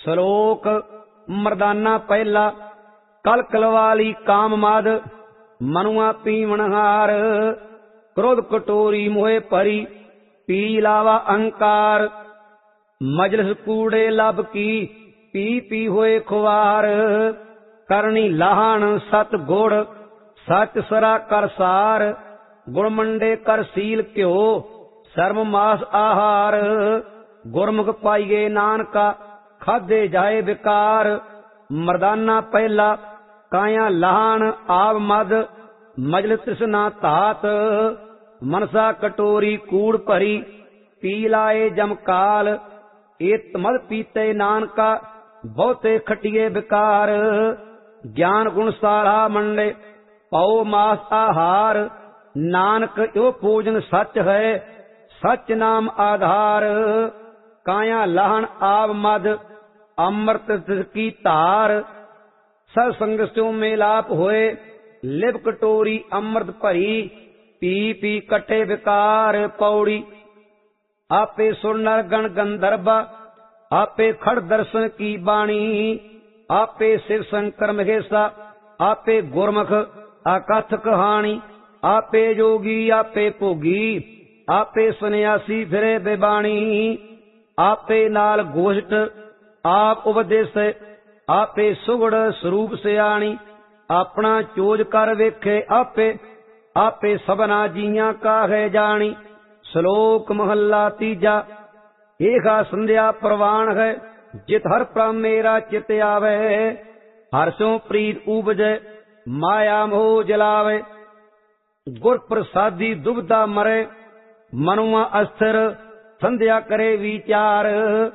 ਸ਼ਲੋਕ ਮਰਦਾਨਾ ਪਹਿਲਾ। ਕਲ ਕਲਵਾਲੀ ਕਾਮ ਮਦ ਮਨੁਆ ਪੀਵਨਹਾਰ। ਕ੍ਰੋਧ ਕਟੋਰੀ ਮੋਹਿ ਭਰੀ ਪੀ ਲਾਵਾ ਅਹੰਕਾਰ। ਮਜਲਿਸ ਕੂੜੇ ਲੱਭ ਕੀ ਪੀ ਪੀ ਹੋਏ ਖੁਆਰ। ਕਰਨੀ ਲਾਹਣ ਸਤ ਗੁੜ ਸਚ ਸਰਾ ਕਰ ਸਾਰ। ਗੁੜ ਮੰਡੇ ਕਰ ਸੀਲ ਘਿਓ ਸਰਮ ਮਾਸ ਆਹਾਰ। ਗੁਰਮੁਖ ਪਾਈਏ ਨਾਨਕਾ ਖਾਧੇ ਜਾਏ ਵਿਕਾਰ। ਮਰਦਾਨਾ ਪਹਿਲਾ ਕਾਇਆ ਲਾਹਣ ਆਵ ਮਦ ਮਜਲ ਤ੍ਰਿਸ਼ਨਾ ਧਾਤ। ਮਨਸਾ ਕਟੋਰੀ ਕੂੜ ਭਰੀ ਪੀ ਲਾਏ ਜਮਕਾਲ। ਏਤ ਮਦ ਪੀਤੇ ਨਾਨਕਾ ਬਹੁਤੇ ਖਟੀਏ ਵਿਕਾਰ। ਗਿਆਨ ਗੁਣ ਸਾਰਾ ਮੰਡੇ ਪਾਓ ਮਾਸ ਆਹਾਰ। ਨਾਨਕ ਇਹੋ ਭੋਜਨ ਸੱਚ ਹੈ ਸੱਚ ਨਾਮ ਆਧਾਰ। ਕਾਇਆ ਲਾਹਣ ਆਵ ਮਦ ਅੰਮ੍ਰਿਤ ਤਿਸ ਕੀ ਧਾਰ। ਸਤ ਸੰਗ ਸਿਉ ਮੇਲਾਪ ਹੋਏ ਲਿਵ ਕਟੋਰੀ ਅੰਮ੍ਰਿਤ ਭਰੀ। ਪੀ ਪੀ ਕਟੇ ਵਿਕਾਰ। ਪੌੜੀ ਆਪੇ ਸੁਰ ਨਰ ਗਣ ਗੰਧਰਬਾ ਆਪੇ ਖੜ ਦਰਸ਼ਨ ਕੀ ਬਾਣੀ। ਆਪੇ ਸਿਵ ਸ਼ੰਕਰ ਮਹੇਸ਼ਾ ਆਪੇ ਗੁਰਮੁਖ ਆਕਥ ਕਹਾਣੀ। ਆਪੇ ਜੋਗੀ ਆਪੇ ਭੋਗੀ ਆਪੇ ਸੰਨਿਆਸੀ ਫਿਰੇ ਬੇਬਾਣੀ। ਆਪੇ ਨਾਲ ਗੋਸ਼ਟ ਆਪ ਉਪਦੇਸ ਆਪੇ ਸੁਗੜ ਸਰੂਪ ਸਿਆਣੀ। ਆਪਣਾ ਚੋਜ ਕਰ ਵੇਖੇ ਆਪੇ ਆਪੇ ਸਭਨਾ ਜੀਆਂ ਕਾਹੇ ਜਾਣੀ। ਸ਼ਲੋਕ ਮਹੱਲਾ ਤੀਜਾ। ਏਹਾ ਸੰਧਿਆ ਪ੍ਰਵਾਨ ਹੈ ਜਿਤ ਹਰ ਪ੍ਰਮ ਮੇਰਾ ਚਿਤ ਆਵੇ। ਹਰ ਸੋ ਪ੍ਰੀਤ ਉਪਜੈ ਮਾਇਆ ਮੋਹ ਜਲਾਵੇ। ਗੁਰ ਪ੍ਰਸਾਦੀ ਦੁਬਦਾ ਮਰੇ ਮਨੁਆ ਅਸਥਿਰ। ਸੰਧਿਆ ਕਰੇ ਵਿਚਾਰ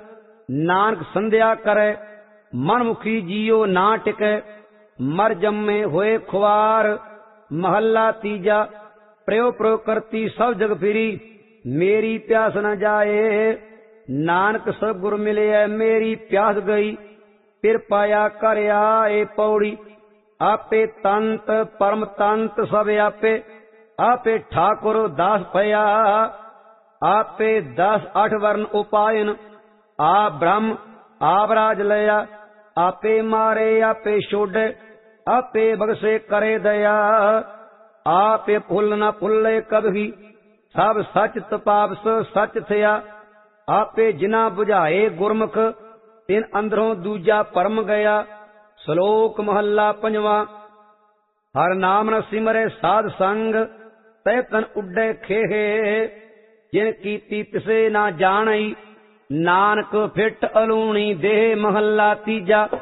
ਨਾਨਕ ਸੰਧਿਆ ਕਰੇ ਮਨਮੁਖੀ ਜੀਉ ਨਾ ਟਿਕੈ। ਮਰ ਜੰਮੇ ਹੋਏ ਖੁਆਰ। ਮਹੱਲਾ ਤੀਜਾ। ਪ੍ਰਯੋ ਪ੍ਰਯੋ ਕਰਤੀ ਸਭ ਜਗ ਫਿਰੀ ਮੇਰੀ ਪਿਆਸ ਨ ਜਾਏ। ਨਾਨਕ ਸਭ ਗੁਰ ਮਿਲਿਆ ਮੇਰੀ ਪਿਆਸ ਗਈ ਫਿਰ ਪਾਇਆ ਕਰ ਆਏ। ਪੌੜੀ ਆਪੇ ਤੰਤ ਪਰਮ ਤੰਤ ਸਭ ਆਪੇ ਆਪੇ ਠਾਕੁਰ ਦਾਸ ਭਇਆ। ਆਪੇ 10 8 ਵਰਨ ਉਪਾਇਨ ਆਪ ਬ੍ਰਹਮ ਆਪ ਰਾਜ ਲਿਆ। ਆਪੇ ਮਾਰੇ ਆਪੇ ਛੋਡੇ ਆਪੇ ਬਖਸ਼ੇ ਕਰੇ ਦਇਆ। ਆਪੇ ਭੁੱਲ ਨ ਭੁੱਲੇ ਕਬਹੀ ਸਭ ਸੱਚ ਤਪਾਵਸ ਸੱਚ ਥਿਆ। ਆਪੇ ਜਿਨਾ ਬੁਝਾਏ ਗੁਰਮੁਖ ਤਿਨ ਅੰਦਰੋਂ ਦੂਜਾ ਪਰਮ ਗਿਆ। ਸ਼ਲੋਕ ਮਹੱਲਾ ਪੰਜਵਾਂ। ਹਰ ਨਾਮ ਨ ਸਿਮਰੇ ਸਾਧ ਸੰਗ ਤੈ ਤਨ ਉੱਡੇ ਖੇਹੇ। ਜਿਨ ਕੀਤੀ ਤਿਸੇ ਨਾ ਜਾਣਈ ਨਾਨਕ ਫਿੱਟ ਅਲੂਣੀ ਦੇਹ। ਮਹੱਲਾ ਤੀਜਾ।